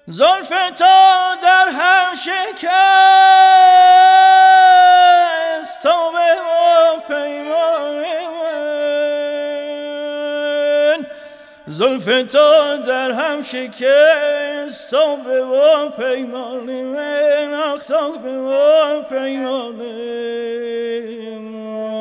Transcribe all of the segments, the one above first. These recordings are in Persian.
زلف تو در هم شکست توبه و پیمان من، زلف تو در هم شکست توبه و پیمان من، آخ توبه و پیمان من.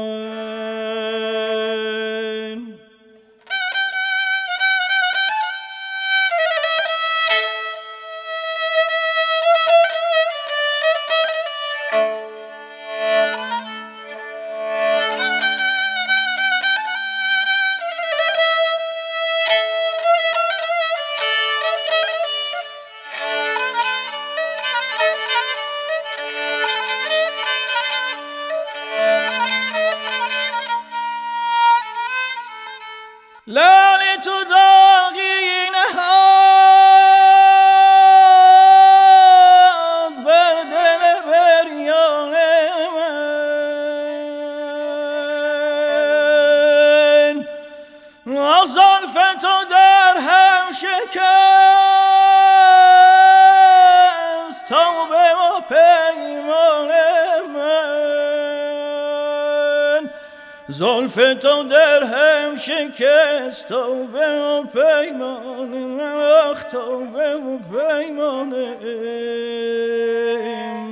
لعل تو داغی نهاد بر دل بریان من، آخ زلف تو در هم شکست توبه و پیمان من، زلف تو در هم شکست توبه و پیمان من، آخ توبه و پیمان من.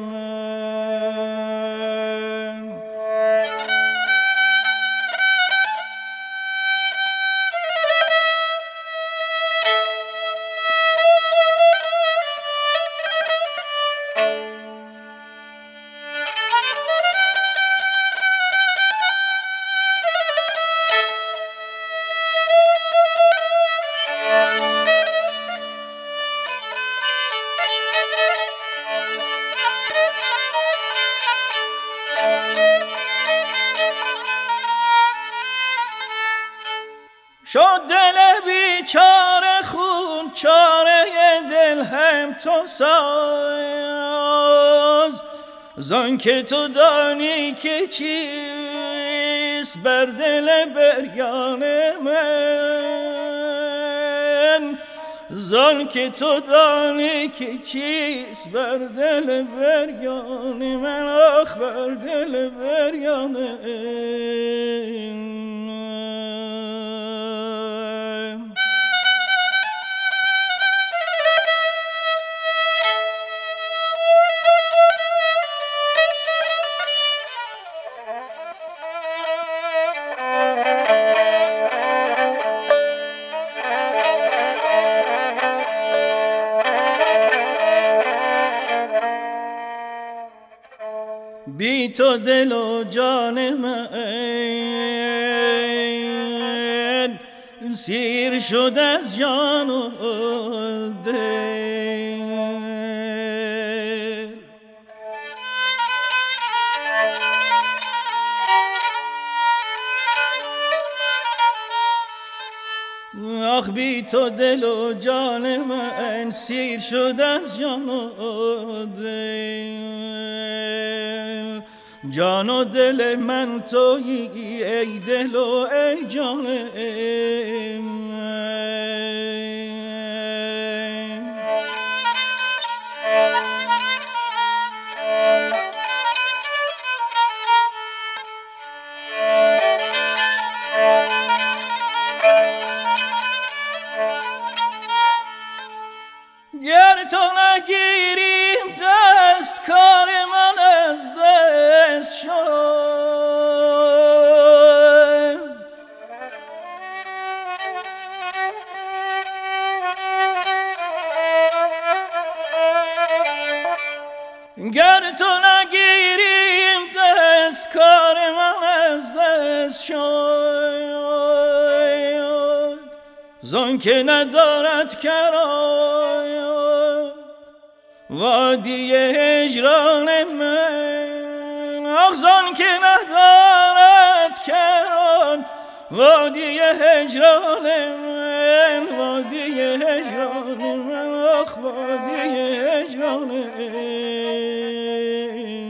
شد دل بیچاره خون چاره دل هم تو ساز، زان که تو دانی که چیست بر دل بریان من، زان که تو دانی که چیست بر دل بریان من، آخ بر دل بریان من. بی تو دل و جان من سیر شد از جان و دل، آخ بی تو دل و جان من سیر شد از جان و دل، جان و دل من تویی ای دل و ای جان من. گر تو نگیریم دست کار من از دست شد، گر تو نگیریم دست کار من از دست شد، زان که ندارد کران وادی هجران من، آخ زان که ندارد کران وادی هجران من، وادی هجران من، آخ وادی هجران من.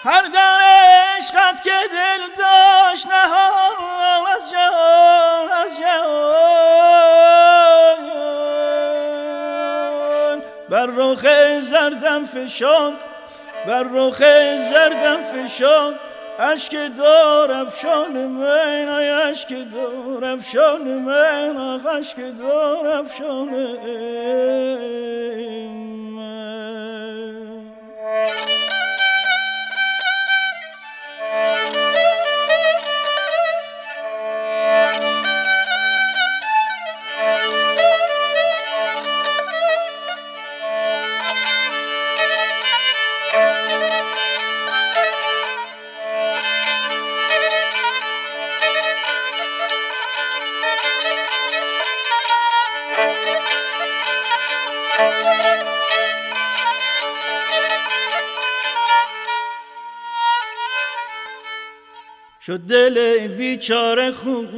هر در عشقت که دل داشت نهان از جهان از جهان بر رخ زردم فشاند بر رخ زردم فشاند اشک دار افشان من ای اشک دار افشان من آخ اشک دار افشان من شد دل بیچاره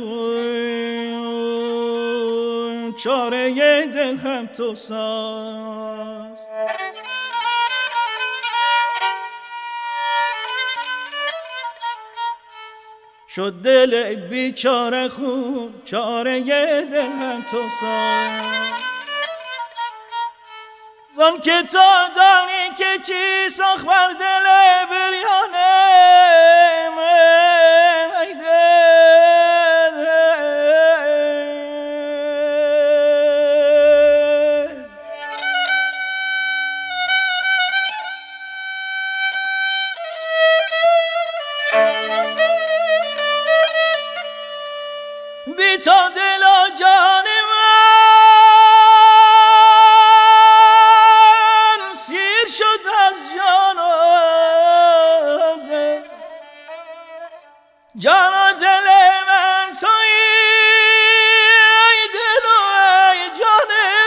خون چاره دل هم تو ساز شد دل بیچاره خون چاره دل هم تو ساز زان که تا دانی که چی ساخت بر دل بریانه بی تا دل و جان من سیر شد از جان و دل جان و دل من تویی ای دل و ای جان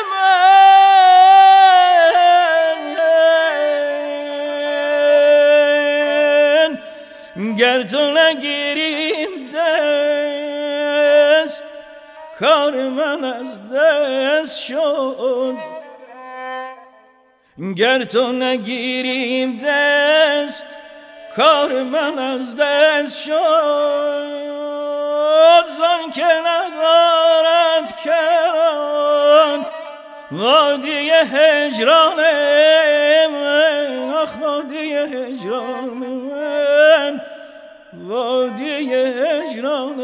من گر تو نگیریم دست کار من از دست شد گر تو نگیریم دست کار من از دست شد زان که ندارد کران وادی هجران من آخ وادی هجران من وادی هجران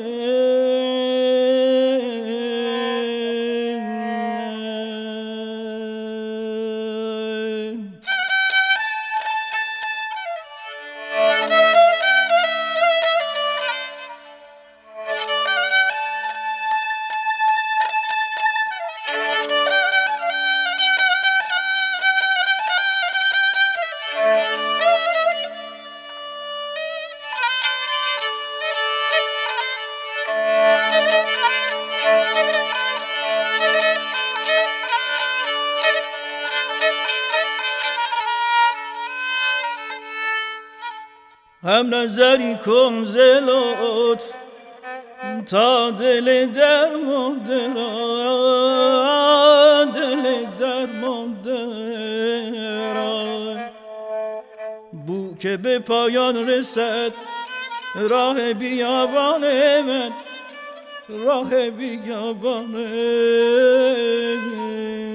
هم نظری کن ز لطف تا دل درمانده را دل درمانده را بو که به پایان رسد راه بیابان من راه بیابان من